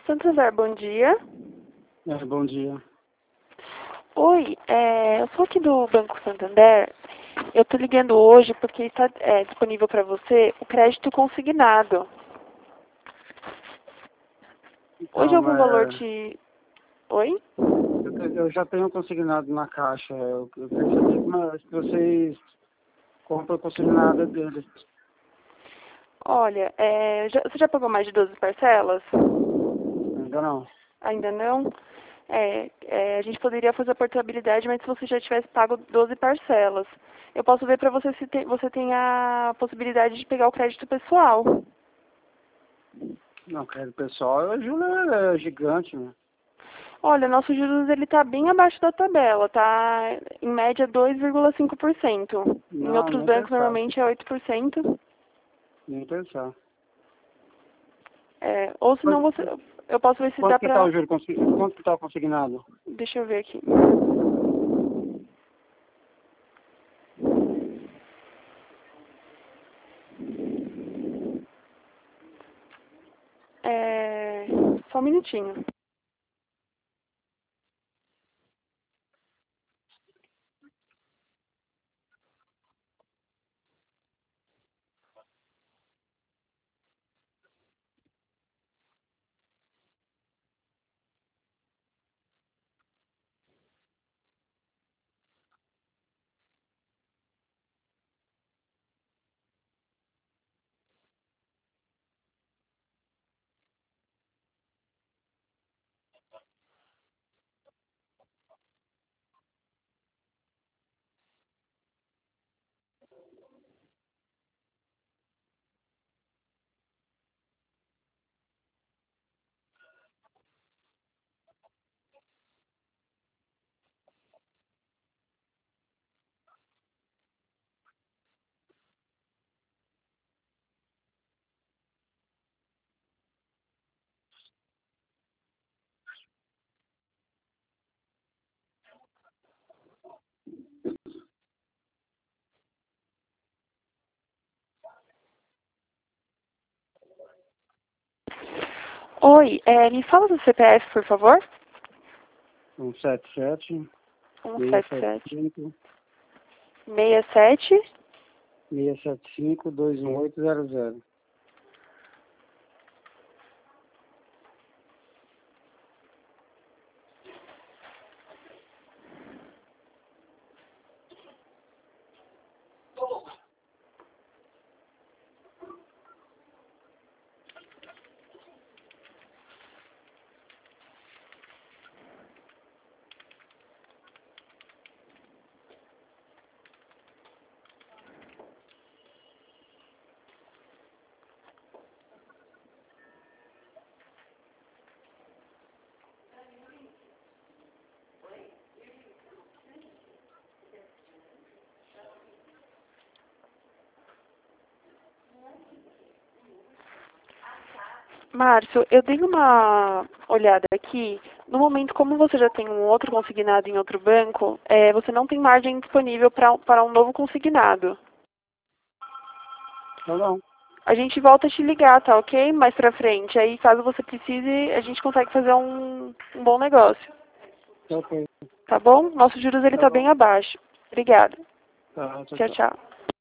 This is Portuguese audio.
Santander, bom dia. Bom dia. Oi, eu sou aqui do Banco Santander. Eu estou ligando hoje porque está disponível para você o crédito consignado. Hoje Então, algum valor te... Oi? eu já tenho consignado na caixa. Eu queria saber se vocês compram consignado deles. Olha, você já pagou mais de 12 parcelas? Ainda não. Ainda não? A gente poderia fazer a portabilidade, mas se você já tivesse pago 12 parcelas. Eu posso ver para você se você tem a possibilidade de pegar o crédito pessoal. Não, crédito pessoal, o juro é gigante, né? Olha, nosso juros ele está bem abaixo da tabela, tá em média 2,5%. Em Não, outros nem bancos pensar. normalmente é 8%. Nem pensar. Ou senão eu posso ver se Quanto dá que tá pra... o juro quanto que tá o consignado? Deixa eu ver aqui. Só um minutinho. Oi, me fala do CPF, por favor. 177 177 675 67 675 21800. Márcio, eu dei uma olhada aqui. No momento, como você já tem um outro consignado em outro banco, você não tem margem disponível para um novo consignado. Não. A gente volta a te ligar, tá ok? Mais pra frente. Aí, caso você precise, a gente consegue fazer um bom negócio. Ok. Tá bom? Nosso juros ele Tá tá bem bom. abaixo. Obrigada. Tá, tchau, Tchau, tchau. tchau.